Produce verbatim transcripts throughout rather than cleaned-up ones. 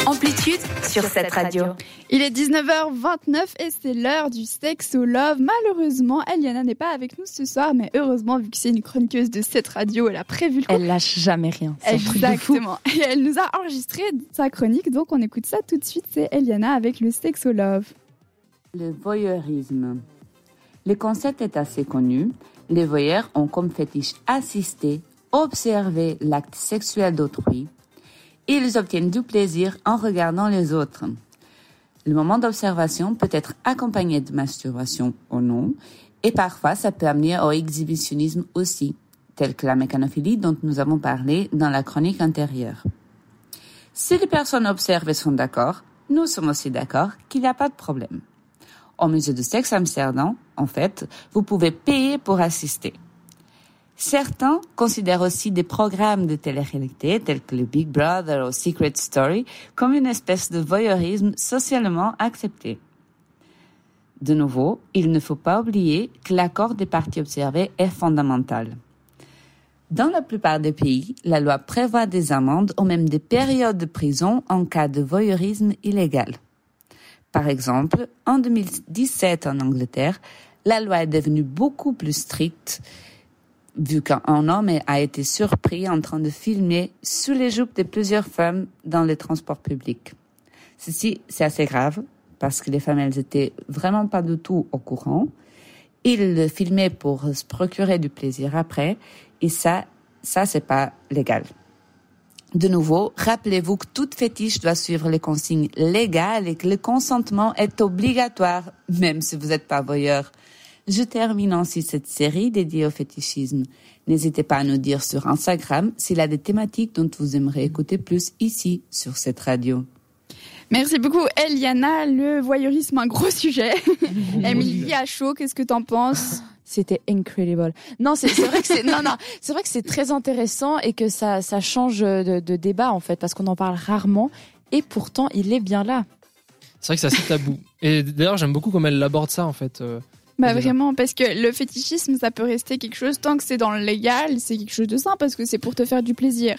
Amplitude sur cette radio. Il est dix-neuf heures vingt-neuf et c'est l'heure du sexe au love. Malheureusement, Eliana n'est pas avec nous ce soir, mais heureusement, vu que c'est une chroniqueuse de cette radio, elle a prévu le coup. Elle lâche jamais rien. C'est exactement. Et elle nous a enregistré sa chronique, donc on écoute ça tout de suite. C'est Eliana avec le sexe au love. Le voyeurisme. Le concept est assez connu. Les voyeurs ont comme fétiche assister, observer l'acte sexuel d'autrui. Ils obtiennent du plaisir en regardant les autres. Le moment d'observation peut être accompagné de masturbation ou non, et parfois ça peut amener au exhibitionnisme aussi, tel que la mécanophilie dont nous avons parlé dans la chronique antérieure. Si les personnes observées sont d'accord, nous sommes aussi d'accord qu'il n'y a pas de problème. Au musée de sexe Amsterdam, en fait, vous pouvez payer pour assister. Certains considèrent aussi des programmes de télé-réalité tels que le Big Brother ou Secret Story comme une espèce de voyeurisme socialement accepté. De nouveau, il ne faut pas oublier que l'accord des parties observées est fondamental. Dans la plupart des pays, la loi prévoit des amendes ou même des périodes de prison en cas de voyeurisme illégal. Par exemple, en deux mille dix-sept en Angleterre, la loi est devenue beaucoup plus stricte vu qu'un homme a été surpris en train de filmer sous les jupes de plusieurs femmes dans les transports publics. Ceci, c'est assez grave, parce que les femmes, elles étaient vraiment pas du tout au courant. Ils le filmaient pour se procurer du plaisir après, et ça, ça, c'est pas légal. De nouveau, rappelez-vous que toute fétiche doit suivre les consignes légales et que le consentement est obligatoire, même si vous n'êtes pas voyeur. Je termine ainsi cette série dédiée au fétichisme. N'hésitez pas à nous dire sur Instagram s'il y a des thématiques dont vous aimeriez écouter plus ici, sur cette radio. Merci beaucoup, Eliana. Le voyeurisme, un gros sujet. Émilie, à chaud, qu'est-ce que t'en penses ? C'était incredible. Non, c'est, c'est vrai que c'est non non, c'est vrai que c'est très intéressant et que ça ça change de, de débat en fait parce qu'on en parle rarement et pourtant il est bien là. C'est vrai que c'est assez tabou. Et d'ailleurs, j'aime beaucoup comment elle aborde ça en fait. Euh... Bah vraiment, parce que le fétichisme, ça peut rester quelque chose, tant que c'est dans le légal, c'est quelque chose de sain, parce que c'est pour te faire du plaisir.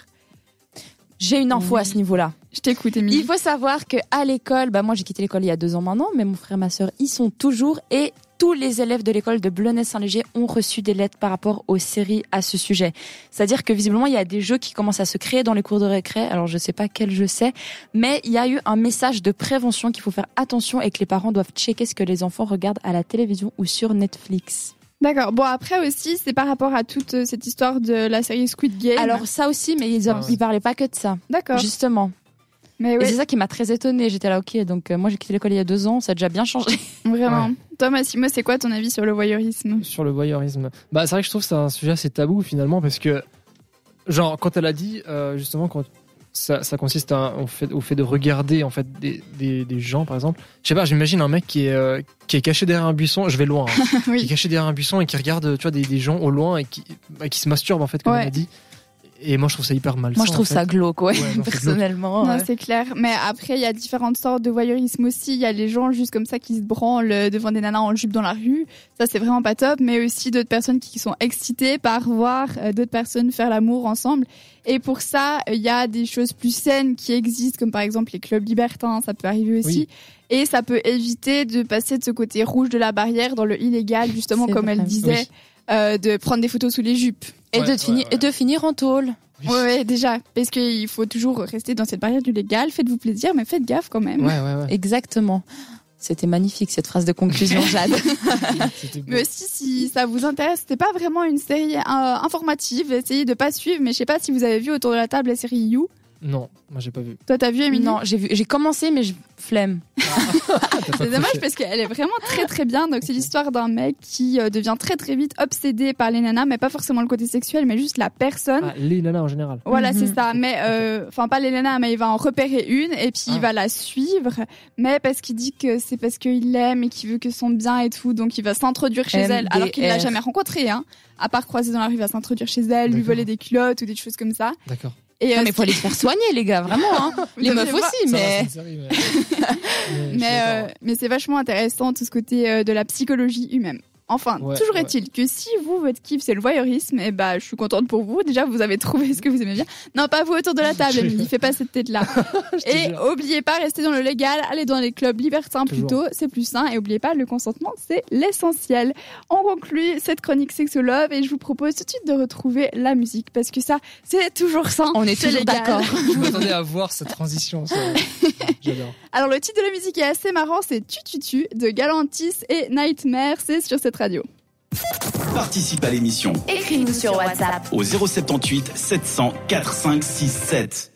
J'ai une info oui. à ce niveau-là. Je t'écoute, Émilie. Il faut savoir qu'à l'école, bah moi j'ai quitté l'école il y a deux ans maintenant, mais mon frère et ma sœur y sont toujours, et tous les élèves de l'école de Blonay-Saint-Léger ont reçu des lettres par rapport aux séries à ce sujet. C'est-à-dire que visiblement, il y a des jeux qui commencent à se créer dans les cours de récré. Alors, je sais pas quel jeu c'est, mais il y a eu un message de prévention qu'il faut faire attention et que les parents doivent checker ce que les enfants regardent à la télévision ou sur Netflix. D'accord. Bon, après aussi, c'est par rapport à toute cette histoire de la série Squid Game. Alors, ça aussi, mais ils, ah ouais. ils parlaient pas que de ça. D'accord. Justement. Mais oui. Et c'est ça qui m'a très étonnée. J'étais là, ok, donc euh, moi j'ai quitté l'école il y a deux ans, ça a déjà bien changé. Vraiment. Ouais. Toi, Massimo, c'est quoi ton avis sur le voyeurisme ? Sur le voyeurisme, bah c'est vrai que je trouve que c'est un sujet assez tabou finalement parce que, genre, quand elle a dit euh, justement quand ça, ça consiste à, au, fait, au fait de regarder en fait des, des, des gens par exemple. Je sais pas, j'imagine un mec qui est euh, qui est caché derrière un buisson. Je vais loin. Hein, oui. Qui est caché derrière un buisson et qui regarde, tu vois, des, des gens au loin et qui, bah, qui se masturbe en fait comme ouais. elle a dit. Et moi, je trouve ça hyper malsain. Moi, je trouve en fait. ça glauque, ouais, ouais non, personnellement. Non, ouais. c'est clair. Mais après, il y a différentes sortes de voyeurisme aussi. Il y a les gens juste comme ça qui se branlent devant des nanas en jupe dans la rue. Ça, c'est vraiment pas top. Mais aussi d'autres personnes qui sont excitées par voir d'autres personnes faire l'amour ensemble. Et pour ça, il y a des choses plus saines qui existent, comme par exemple les clubs libertins. Ça peut arriver aussi. Oui. Et ça peut éviter de passer de ce côté rouge de la barrière dans le illégal, justement, c'est comme vrai. Elle disait, oui. euh, de prendre des photos sous les jupes. Et, ouais, de, ouais, finir, ouais. et de finir en tôle. Oui, ouais, déjà. Parce qu'il faut toujours rester dans cette barrière du légal. Faites-vous plaisir, mais faites gaffe quand même. Ouais, ouais, ouais. Exactement. C'était magnifique, cette phrase de conclusion, Jade. Mais aussi, si ça vous intéresse, c'était pas vraiment une série euh, informative. Essayez de pas suivre, mais je sais pas si vous avez vu autour de la table la série You. Non, moi j'ai pas vu. Toi, t'as vu, Émilie ? Non, j'ai vu, j'ai commencé, mais je flemme. C'est dommage parce qu'elle est vraiment très très bien. Donc c'est l'histoire d'un mec qui euh, devient très très vite obsédé par les nanas, mais pas forcément le côté sexuel, mais juste la personne. Ah, les nanas en général. Voilà, mm-hmm. c'est ça. Mais enfin euh, pas les nanas, mais il va en repérer une et puis ah. il va la suivre. Mais parce qu'il dit que c'est parce qu'il l'aime et qu'il veut que son bien et tout, donc il va s'introduire chez M D R. Elle, alors qu'il l'a jamais rencontrée, hein. À part croiser dans la rue, il va s'introduire chez elle, D'accord. lui voler des culottes ou des choses comme ça. D'accord. Et non, euh, mais faut aller se faire soigner, les gars, vraiment. Hein. Les meufs aussi, mais. Va, série, mais... mais, euh, mais c'est vachement intéressant tout ce côté euh, de la psychologie humaine. Enfin, Ouais, toujours ouais. est-il que si vous, votre kiff, c'est le voyeurisme, eh bah, je suis contente pour vous. Déjà, vous avez trouvé ce que vous aimez bien. Non, pas vous autour de la table, Émilie, fais pas cette tête-là. te Et jure. oubliez pas, restez dans le légal, allez dans les clubs libertins Toujours. plutôt, c'est plus sain. Et oubliez pas, le consentement, c'est l'essentiel. On conclut cette chronique Sexolove et je vous propose tout de suite de retrouver la musique parce que ça, c'est toujours sain. On est c'est toujours légal. d'accord. Je m'attendais à voir cette transition. ça. J'adore. Alors, le titre de la musique est assez marrant, c'est Tu Tu Tu de Galantis et Nightmare, c'est sur cette radio. Participe à l'émission Écris-nous sur WhatsApp. au zéro sept huit sept cents quatre cinq six sept.